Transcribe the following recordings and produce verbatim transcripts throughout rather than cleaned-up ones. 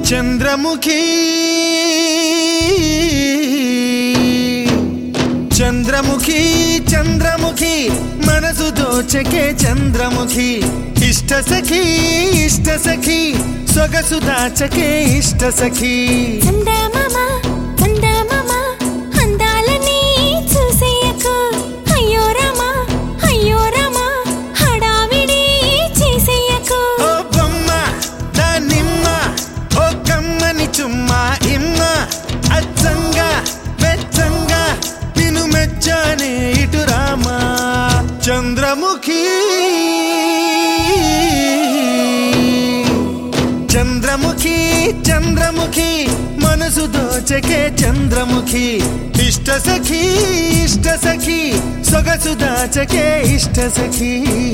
చంద్రముఖి చంద్రముఖి చంద్రముఖి మనసు దోచకే చంద్రముఖి ఇష్ట సఖీ ఇష్ట సఖీ సొగసు దాచకే ఇష్ట సఖీ చందమామ చందమామ అందాలని చూసేయకు అయ్యో రామా అయ్యో రామా హడావిడి చేసేయకు ఓ బొమ్మ దానిమ్మ ఓ కమ్మని చుమ్మా ఇమ్మ అచ్చంగా వెచ్చంగా నిన్ను మెచ్చానే ఇటు రామా చంద్రముఖి చంద్రముఖి చంద్రముఖి మనసు దోచకే చంద్రముఖి ఇష్ట సఖీ ఇష్ట సఖీ సొగసు దాచకే ఇష్ట సఖీ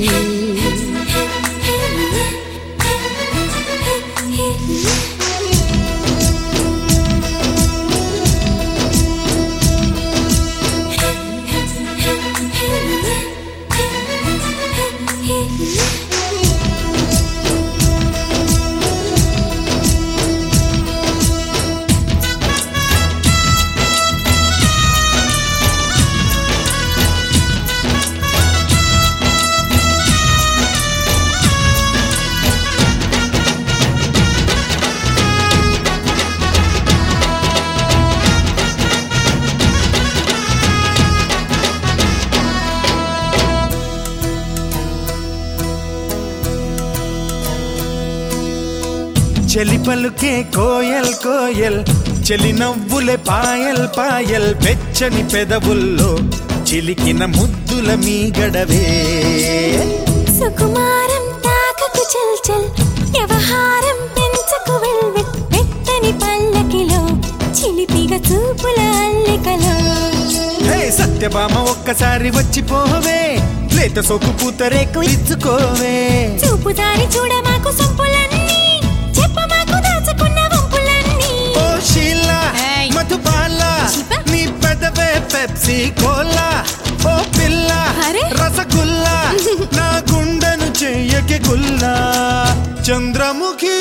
చెలి పలుకే కోయల్ కోయల్ చెలి నవ్వులే పాయల్ పాయల్ వెచ్చని పెదవుల్లో చిలికిన ముద్దుల మీ గడవే సుకుమారం తాకకు చల్ చల్ వ్యవహారం పెంచకు వెల్వెట్ వెట్టని పల్లకిలో చిలిపిగా చూపుల అల్లికలో హే సత్యభామ ఒక్కసారి వచ్చిపోవే లేత సోకు పూతరేకు ఇచ్చుకోవే చూపు దారి చూడ మాకు సొంపులన్నీ చెప్ప మాకు దాచుకున్న వంపులన్నీ ఓ షీలా మధుబాల నీ పెదవే పెప్సీ కోలా ఓ పిల్ల రసగుల్లా నా గుండెను చెయ్యకి గుల్లా చంద్రముఖి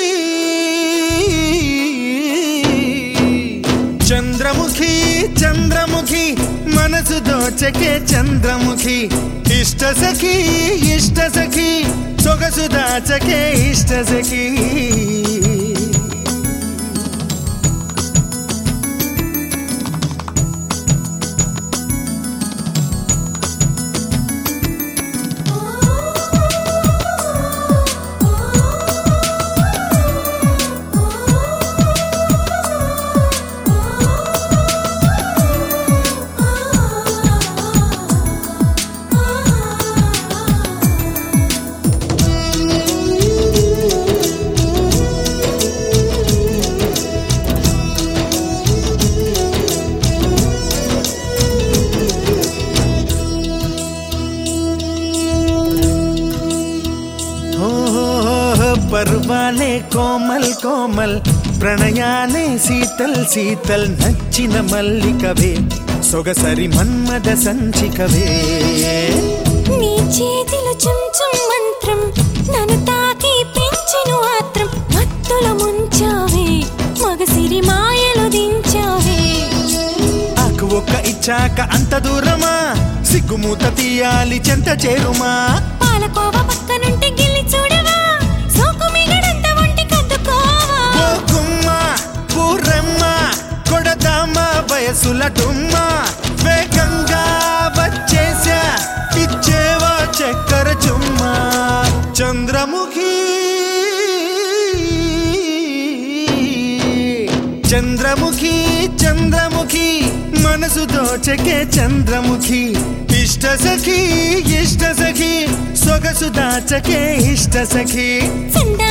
చంద్రముఖి చంద్రముఖి మనసు దోచకే చంద్రముఖి ఇష్ట సఖీ ఇష్ట సఖీ సొగసు దాచకే ఇష్ట సఖీ పర్వాలే కోమల్ కోమల్ ప్రణయాలే శీతల్ శీతల్ నచ్చిన మల్లికవే సొగసరి మన్మద సంచికవే నీ చేతిలో చుంచుం మంత్రం నన్ను తాకి పెంచెను ఆత్రం మత్తులో ముంచావే మగసిరి మాయలు దించావే ఆకు ఒక్క ఇచ్చాక అంత దూరమా సిగ్గుమూత తీయాలి చెంత చేరుమా పాలకోవ పక్కనుంటే గిల్లి చూడవా సోకు మిగడంత ఒంటి కద్దుకోవా ఓ గుమ్మ పూరమ్మ కొడదామ వయసుల డుమ్మ వేగంగా వచ్చేసా ఇచ్చేవా చక్కెర చుమ్మా చంద్రముఖి చంద్రముఖి చంద్రముఖి మనసు దోచకే చంద్రముఖి ఇష్ట సఖీ ఇష్ట సఖీ సొగసు దాచకే ఇష్ట సఖీ చందా